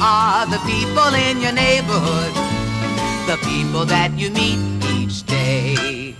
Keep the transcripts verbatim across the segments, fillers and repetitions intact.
are the people in your neighborhood, the people that you meet each day.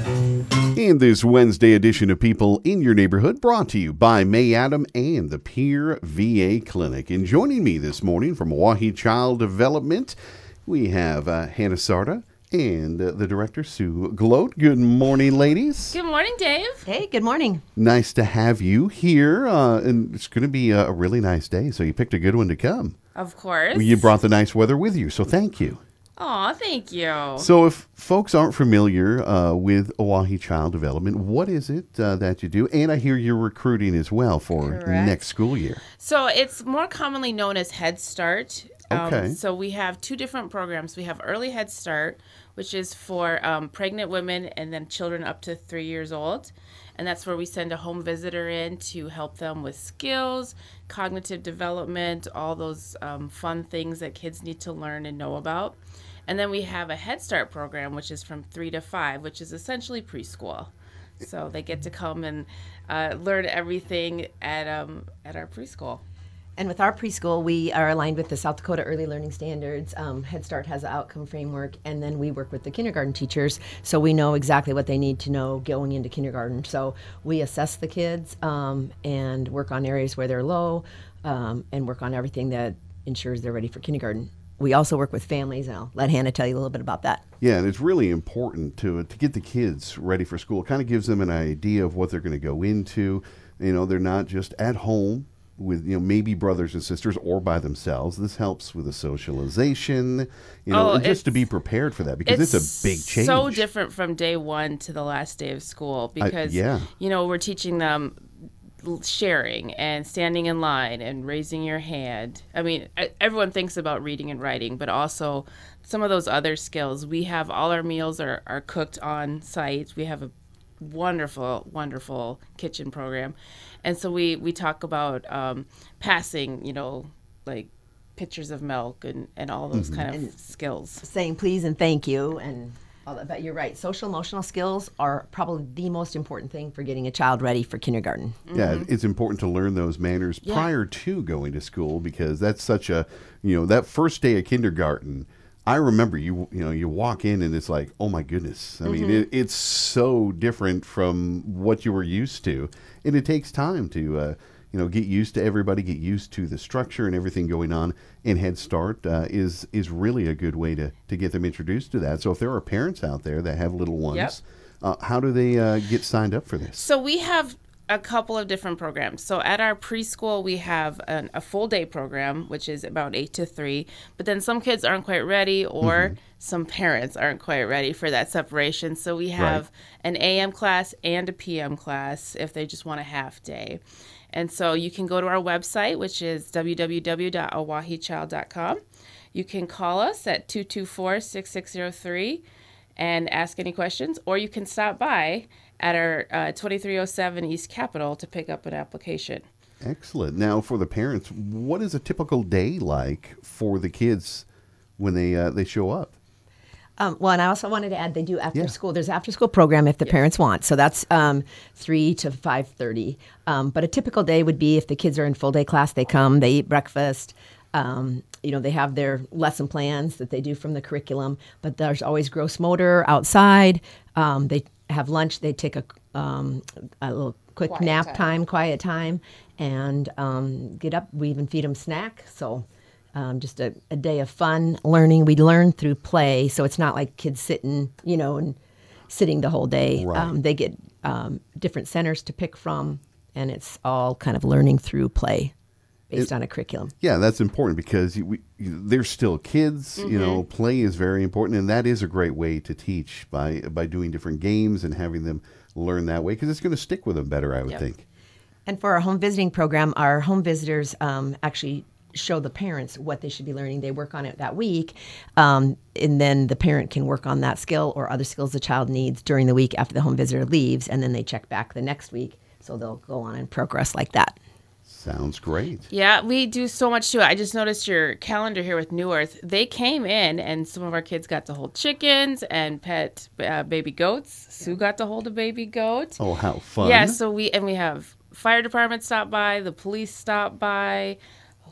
In this Wednesday edition of People in Your Neighborhood, brought to you by May Adam and the Peer V A Clinic. And joining me this morning from Owyhee Child Development, we have uh, Hannah Sarda and uh, the director, Sue Gloat. Good morning, ladies. Good morning, Dave. Hey, good morning. Nice to have you here. Uh, and it's going to be a, a really nice day, so you picked a good one to come. Of course. You brought the nice weather with you, so thank you. Aw, thank you. So if folks aren't familiar uh, with Owyhee Child Development, what is it uh, that you do? And I hear you're recruiting as well for Correct. next school year. So it's more commonly known as Head Start. Okay. Um, so we have two different programs. We have Early Head Start, which is for um, pregnant women and then children up to three years old. And that's where we send a home visitor in to help them with skills, cognitive development, all those um, fun things that kids need to learn and know about. And then we have a Head Start program, which is from three to five, which is essentially preschool. So they get to come and uh, learn everything at um, at our preschool. And with our preschool, we are aligned with the South Dakota Early Learning Standards. Um, Head Start has an outcome framework, and then we work with the kindergarten teachers, so we know exactly what they need to know going into kindergarten. So we assess the kids um, and work on areas where they're low um, and work on everything that ensures they're ready for kindergarten. We also work with families, and I'll let Hannah tell you a little bit about that. Yeah, and it's really important to to get the kids ready for school. It kind of gives them an idea of what they're going to go into. You know, they're not just at home with, you know, maybe brothers and sisters or by themselves. This helps with the socialization, you know, Oh, and just to it's- be prepared for that, because it's, a big change. So different from day one to the last day of school because, yeah. you know, we're teaching them l- sharing and standing in line and raising your hand. I mean, e- everyone thinks about reading and writing, but also some of those other skills. We have all our meals are, are cooked on site. We have a wonderful, wonderful kitchen program. And so we, we talk about um, passing, you know, like pitchers of milk and, and all those kind of And- skills. Saying please and thank you and all that. But you're right, social emotional skills are probably the most important thing for getting a child ready for kindergarten. Yeah, it's important to learn those manners Yeah. prior to going to school, because that's such a, you know, that first day of kindergarten, I remember you, you know, you walk in and it's like, oh my goodness. I mean, it, it's so different from what you were used to. And it takes time to, uh, you know, get used to everybody, get used to the structure and everything going on. And Head Start uh, is is really a good way to, to get them introduced to that. So if there are parents out there that have little ones, Yep. uh, how do they uh, get signed up for this? So we have a couple of different programs. So at our preschool, we have an, a full day program, which is about eight to three. But then some kids aren't quite ready, or Mm-hmm. some parents aren't quite ready for that separation. So we have an A M class and a P M class if they just want a half day. And so you can go to our website, which is w w w dot owyhee child dot com. You can call us at two two four, six six zero three and ask any questions, or you can stop by at our uh, twenty-three oh seven East Capitol to pick up an application. Excellent. Now, for the parents, what is a typical day like for the kids when they uh, they show up? Um, well, and I also wanted to add, they do after Yeah. school. There's after school program if the parents want. So that's um, three to five thirty. Um, but a typical day would be if the kids are in full day class, they come, they eat breakfast. Um, you know, they have their lesson plans that they do from the curriculum. But there's always gross motor outside. Um, they have lunch. They take a, um, a little quick Quiet nap time. time, quiet time, and um, get up. We even feed them snack. So. Um, just a, a day of fun learning. We learn through play, so it's not like kids sitting, you know, and sitting the whole day. Right. Um, they get um, different centers to pick from, and it's all kind of learning through play based It- on a curriculum. Yeah, that's important, because you, we, you, they're still kids. You know, play is very important, and that is a great way to teach by by doing different games and having them learn that way, because it's going to stick with them better, I would Yep. think. And for our home visiting program, our home visitors um, actually show the parents what they should be learning. They work on it that week, um, and then the parent can work on that skill or other skills the child needs during the week after the home visitor leaves, and then they check back the next week. So they'll go on and progress like that. Sounds great. Yeah, we do so much to it. I just noticed your calendar here with New Earth. They came in, and some of our kids got to hold chickens and pet uh, baby goats. Sue got to hold a baby goat. Oh, how fun. Yeah, so we and we have fire department stop by, the police stop by.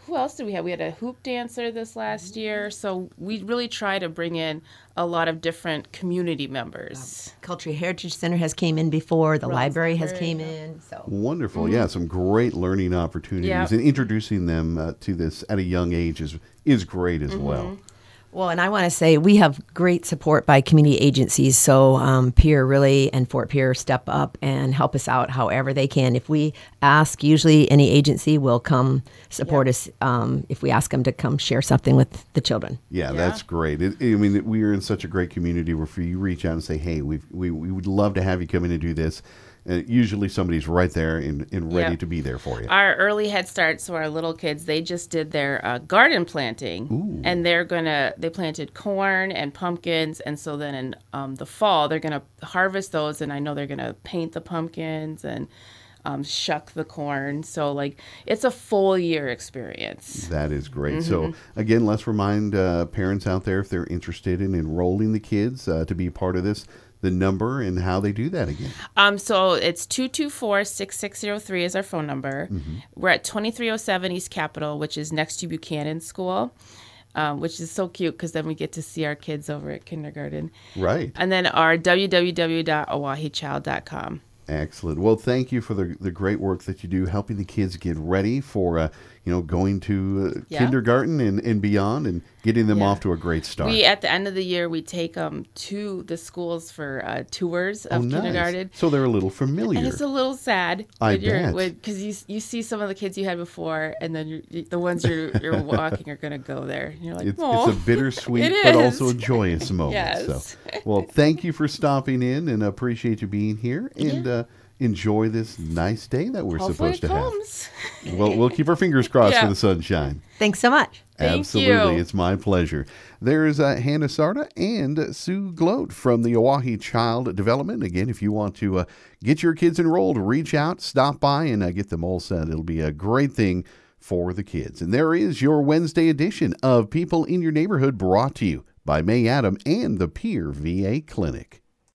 who else did we have? We had a hoop dancer this last year. So we really try to bring in a lot of different community members. Cultural Heritage Center has came in before. The Rollins library has Library, came yeah. in. So Wonderful. Yeah, some great learning opportunities. Yep. And introducing them uh, to this at a young age is, is great as well. Well, and I want to say we have great support by community agencies. So um, Pierre really and Fort Pierre step up and help us out however they can. If we ask, usually any agency will come support us um, if we ask them to come share something with the children. Yeah, Yeah. that's great. It, I mean, we are in such a great community where if you reach out and say, hey, we've, we we would love to have you come in and do this, uh, usually somebody's right there and, and ready Yep. to be there for you. Our early Head Start, so our little kids, they just did their uh, garden planting, and they're gonna they planted corn and pumpkins, and so then in um, the fall they're gonna harvest those, and I know they're gonna paint the pumpkins and um, shuck the corn. So like it's a full year experience. That is great. So again, let's remind uh, parents out there if they're interested in enrolling the kids uh, to be part of this, the number and how they do that again. Um, so it's two two four, six six zero three is our phone number. We're at twenty-three oh seven East Capitol, which is next to Buchanan School, um, which is so cute because then we get to see our kids over at kindergarten. Right. And then our w w w dot oahe child dot com. Excellent. Well, thank you for the the great work that you do, helping the kids get ready for uh, you know going to uh, Yeah. kindergarten and, and beyond, and getting them Yeah. off to a great start. We at the end of the year we take them to the schools for uh, tours oh, of nice. kindergarten. So they're a little familiar. And it's a little sad. I when you're, bet. when, because you you see some of the kids you had before, and then you're, the ones you're you're walking are gonna go there. And you're like, It's, oh, it's a bittersweet It but is. also a joyous moment. Yes. So, well, thank you for stopping in, and appreciate you being here. And uh, enjoy this nice day that we're hopefully supposed it to comes. have. Well, we'll keep our fingers crossed for Yeah. the sunshine. Thanks so much. Thank Absolutely. you. It's my pleasure. There's uh, Hannah Sarda and Sue Gloat from the Oahe Child Development. Again, if you want to uh, get your kids enrolled, reach out, stop by, and uh, get them all set. It'll be a great thing for the kids. And there is your Wednesday edition of People in Your Neighborhood, brought to you by May Adam and the Pierre V A Clinic.